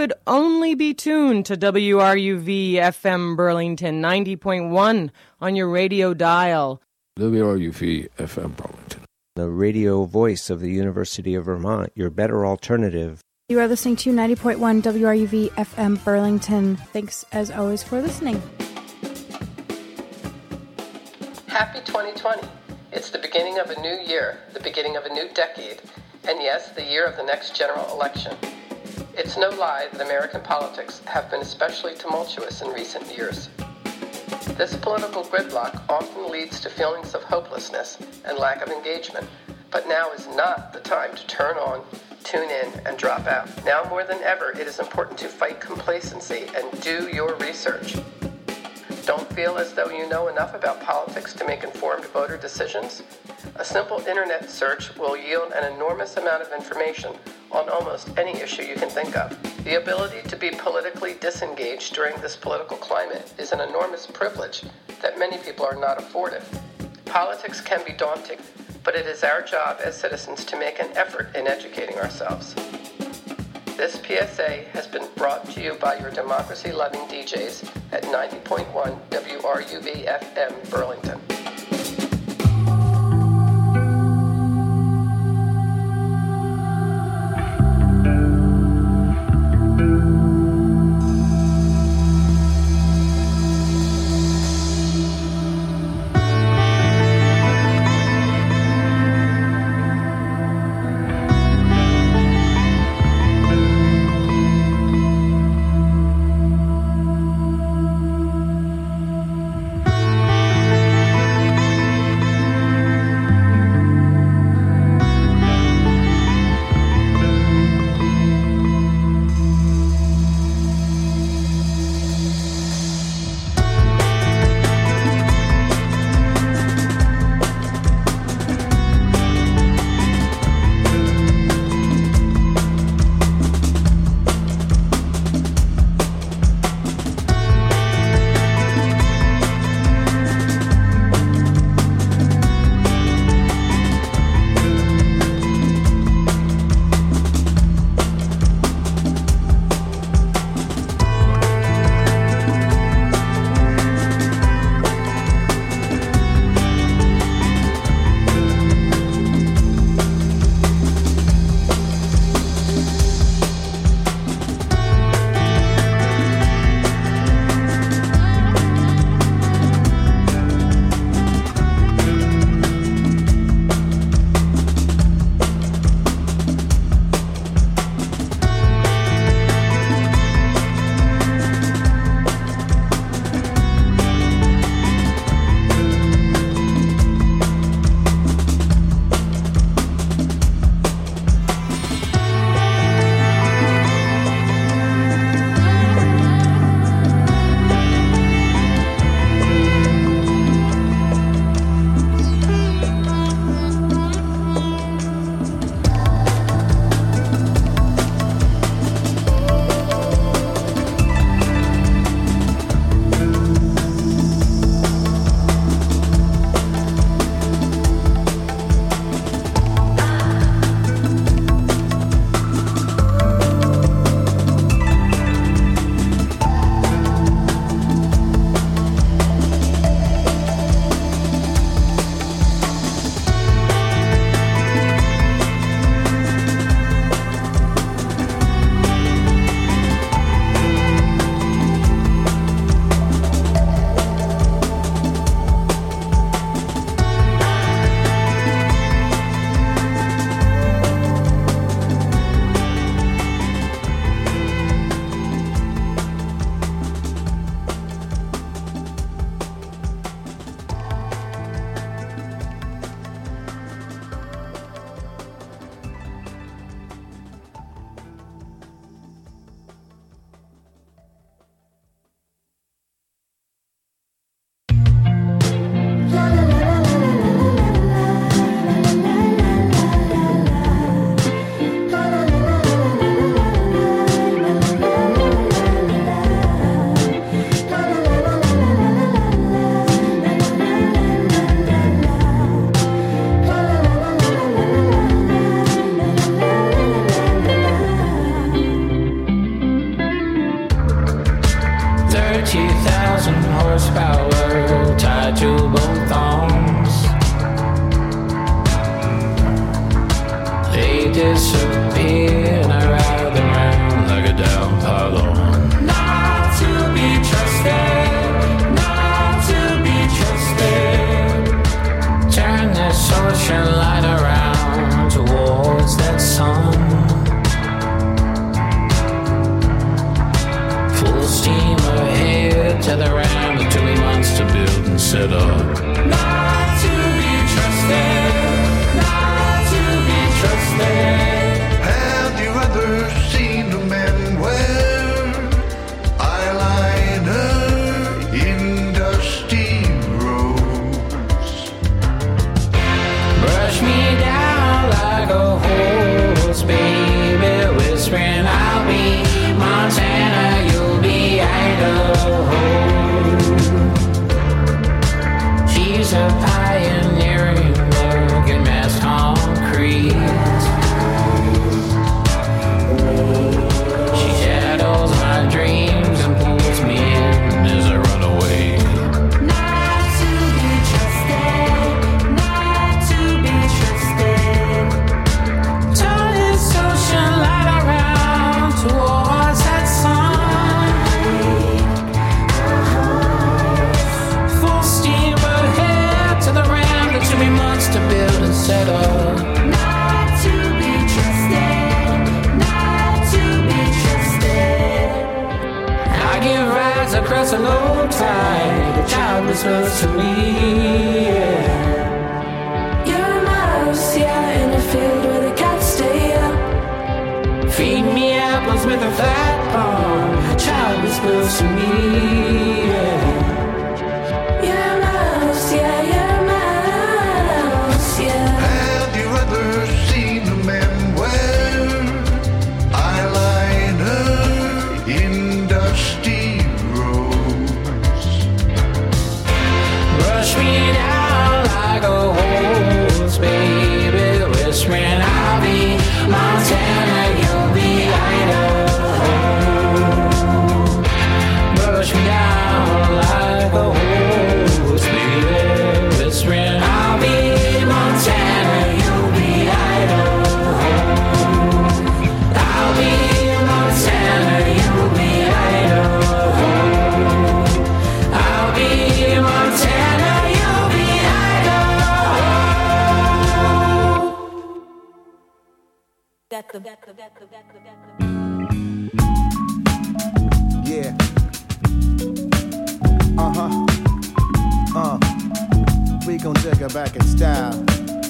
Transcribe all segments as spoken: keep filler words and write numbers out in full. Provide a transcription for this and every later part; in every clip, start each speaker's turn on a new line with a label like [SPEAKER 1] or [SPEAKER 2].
[SPEAKER 1] should only be tuned to W R U V F M Burlington ninety point one on your radio dial.
[SPEAKER 2] W R U V F M Burlington,
[SPEAKER 3] the radio voice of the University of Vermont, your better alternative.
[SPEAKER 4] You are listening to ninety point one W R U V F M Burlington. Thanks, as always, for listening.
[SPEAKER 5] Happy twenty twenty. It's the beginning of a new year, the beginning of a new decade, and yes, the year of the next general election. It's no lie that American politics have been especially tumultuous in recent years. This political gridlock often leads to feelings of hopelessness and lack of engagement, but now is not the time to turn on, tune in, and drop out. Now more than ever, it is important to fight complacency and do your research. Don't feel as though you know enough about politics to make informed voter decisions? A simple internet search will yield an enormous amount of information on almost any issue you can think of. The ability to be politically disengaged during this political climate is an enormous privilege that many people are not afforded. Politics can be daunting, but it is our job as citizens to make an effort in educating ourselves. This P S A has been brought to you by your democracy-loving D Js at ninety point one W R U V F M Burlington.
[SPEAKER 2] set up.
[SPEAKER 6] Not to be trusted, not to be trusted.
[SPEAKER 7] Have you ever seen a man wear eyeliner in dusty roads?
[SPEAKER 6] Brush me down like a horse, baby, whispering I'll be Montana, you'll be Idaho. She's a pioneering look in mass concrete. She shadows my dreams and pulls me in as I run away. Not to be trusted, not to be trusted. Turning social light around towards that sun. Full steam ahead to the ram that took me months to build and set up. Not to be trusted, not to be trusted. I give rides across a low tide, a child whispers to me. Yeah. You're a mouse, yeah, in a field where the cats stay up. Feed me apples with a flat palm, a child whispers to me. Yeah. You're a mouse, yeah, you're a mouse, yeah.
[SPEAKER 7] Have you ever seen a man wear eyeliner in dusty roads?
[SPEAKER 6] Brush me down like a horse, baby, whispering I'll be Montana, you'll be Idaho. Brush me down like a horse, baby, whispering I'll be Montana, you'll be Idaho. I'll be Montana, you'll be Idaho. I'll be Montana, you'll be Idaho. Got the, got the, got the, got the, got the.
[SPEAKER 8] Yeah. Uh-huh. Uh. We gon' take her back in style.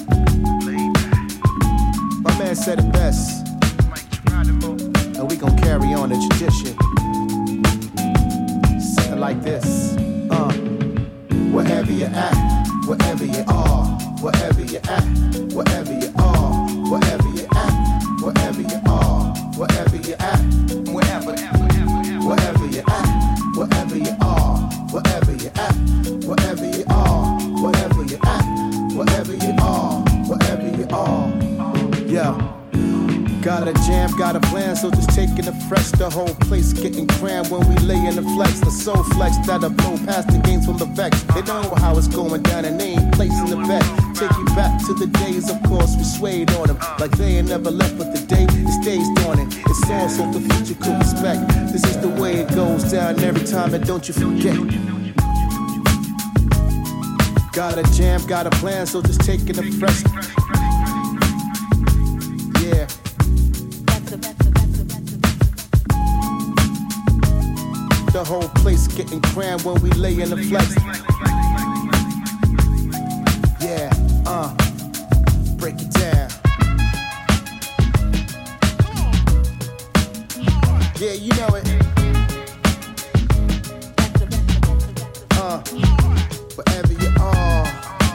[SPEAKER 8] My man said it best. And we gon' carry on the tradition. Something like this. Uh. Wherever you at, wherever you are, wherever you at, wherever you are, wherever you at, wherever you are, wherever you at, wherever, wherever you at, wherever you are, wherever you at, wherever you are, wherever you at, wherever you are, wherever you are. Yeah. Got a jam, got a plan, so just taking the fresh. The whole place getting crammed when we lay in the flex. The soul flex that'll blow past the games from the vex. They know how it's going down and they ain't placing the bet. Take you back to the days, of course, we swayed on them. Like they ain't never left, but the day it stays dawning. It's all so the future could respect. This is the way it goes down every time, and don't you forget. Got a jam, got a plan, so just taking the fresh. Yeah. The whole place getting crammed when we lay in the flex. Yeah, uh, break it down. Yeah, you know it. Uh, wherever you are,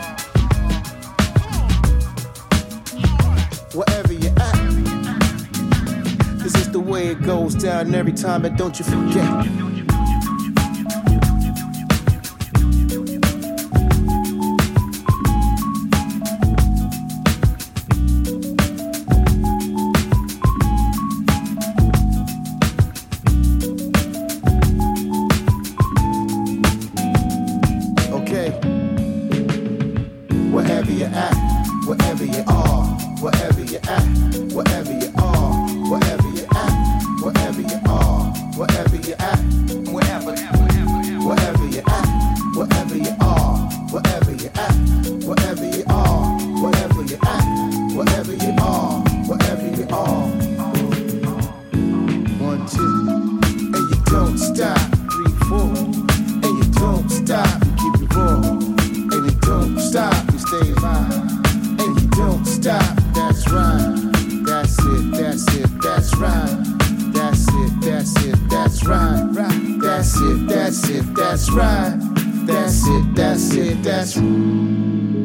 [SPEAKER 8] wherever you at. This is the way it goes down every time, and don't you forget. Wherever you at, wherever you are, wherever you at, wherever you are, wherever you at, wherever you are, wherever you at, wherever, wherever you at, wherever you are, wherever you at, wherever you are, wherever you at, wherever you are, wherever you are. One, two, and you don't stop. Three, four, and you don't stop. You keep it raw. right. That's it, that's it, that's right.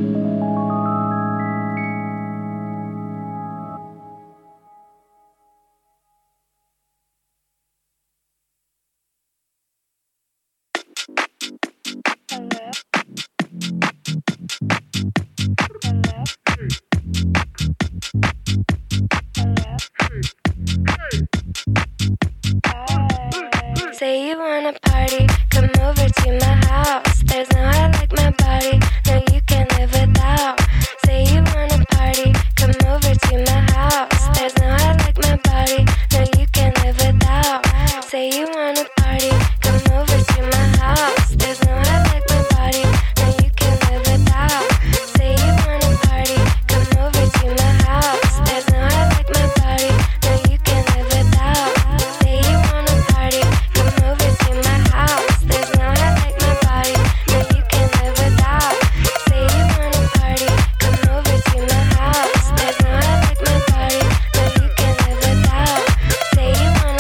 [SPEAKER 9] Say you wanna party, come over to my house. There's no I like my body, no you can't live without. Say you wanna party, come over to my house. There's no I like my body, no you can't live without. Say you wanna party, come over to my house. There's no I like my body, no you can't live without. Say you wanna party, come over to my house. There's no I like my body, no you can't live without. Say you wanna party, come over to my house. There's no I like my body, no you can't live without. Say you wanna party, come over to my house. There's no I like my body, no you can't live without. Say you wanna.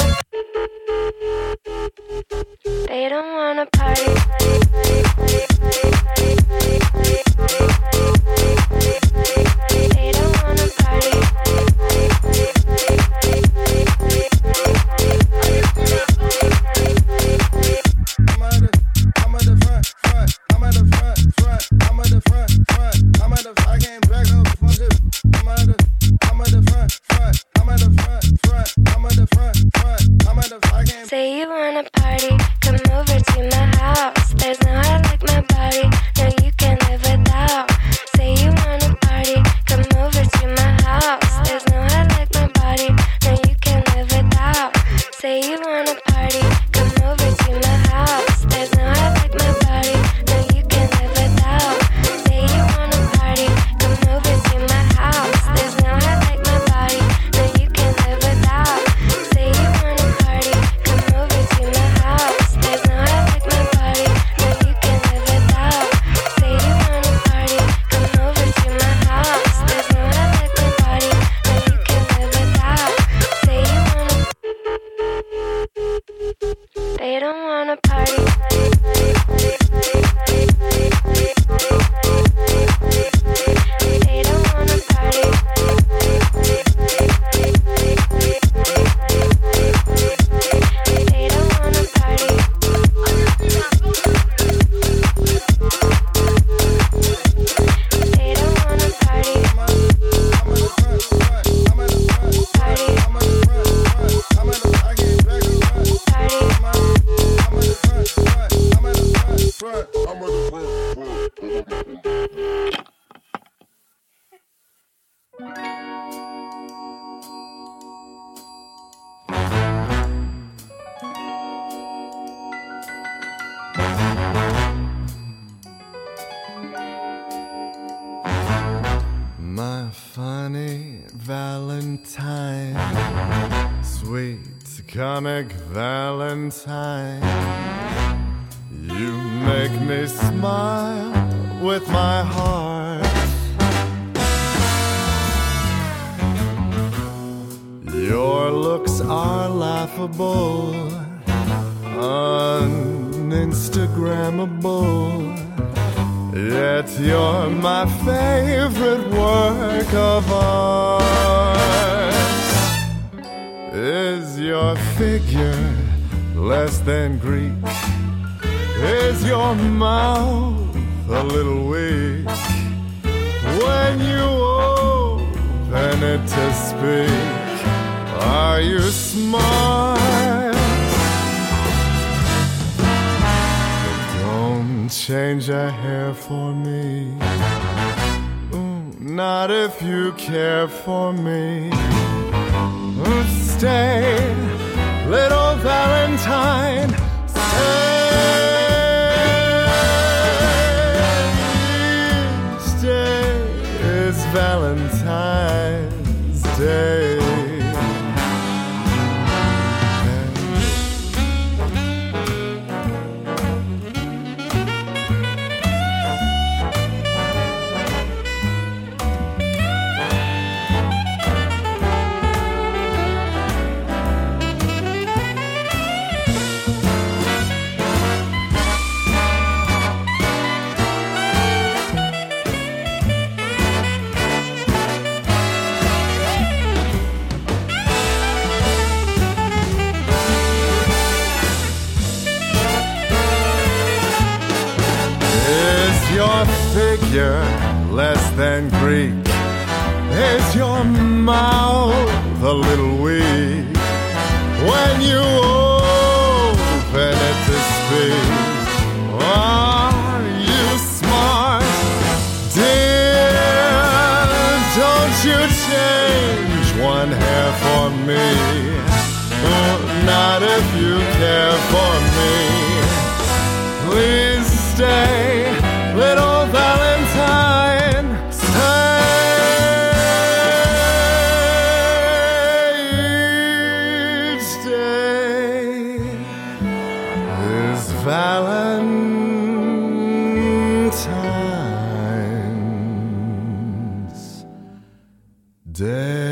[SPEAKER 9] They don't wanna party. They don't wanna party.
[SPEAKER 8] I'm at the, I'm at the front, front. I'm at the front, front. I'm at the front, front. I'm at the, I can't back up from this. I'm at the, I'm at the front, front. I'm at the front, front. I'm at the front, front. I'm at the, I can't.
[SPEAKER 9] Say you wanna party, come over to my house. There's no I like my body, no you can't live without. Say you wanna party, come over to my house. There's no I like my body, no you can't live without. Say you wanna party, come over to my house. There's no I like my body, no you can't live without. Say you wanna party, come over to my house. There's no I like my body, no you can't live without. Say you wanna party, come over to my house. There's no I like my body, no you can't live without. Say you wanna party, come over to my house. There's no I like my body, no you can't live without. Say you wanna. They don't wanna party. They don't wanna party. They don't wanna party. They don't wanna party.
[SPEAKER 8] I'm at the front, front. I'm at the front,
[SPEAKER 9] Party,
[SPEAKER 8] I'm at the front, front. I'm at the, I can't back up front.
[SPEAKER 9] party.
[SPEAKER 8] I'm at the front, front. I'm at the front, front. I'm at the front, front.
[SPEAKER 10] My funny Valentine, sweet comic Valentine, you make me smile with my heart. Your looks are laughable, un-Instagrammable, yet you're my favorite work of art. Is your figure less than Greek? Is your mouth a little weak? When you open it to speak, are you smart? Don't change a hair for me. Ooh, not if you care for me. Ooh, stay, little Valentine, stay. Each day is Valentine's Day. your figure less than Greek? Is your mouth a little weak when you open it to speak? Are you smart, dear? Don't you change one hair for me. Oh, not if you care for me. Please stay, little Valentine. Stay. Each day is Valentine's Day.